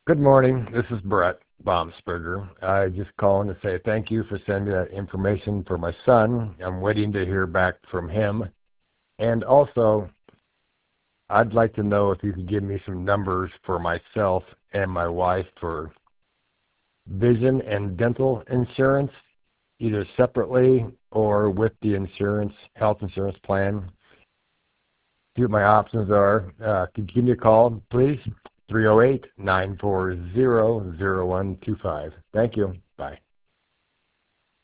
Good morning. This is Brett Baumsberger. I just calling to say thank you for sending that information for my son. I'm waiting to hear back from him. And also, I'd like to know if you could give me some numbers for myself and my wife for vision and dental insurance, either separately or with the insurance, health insurance plan. See what my options are. Could you give me a call, please? 308-940-0125. Thank you. Bye.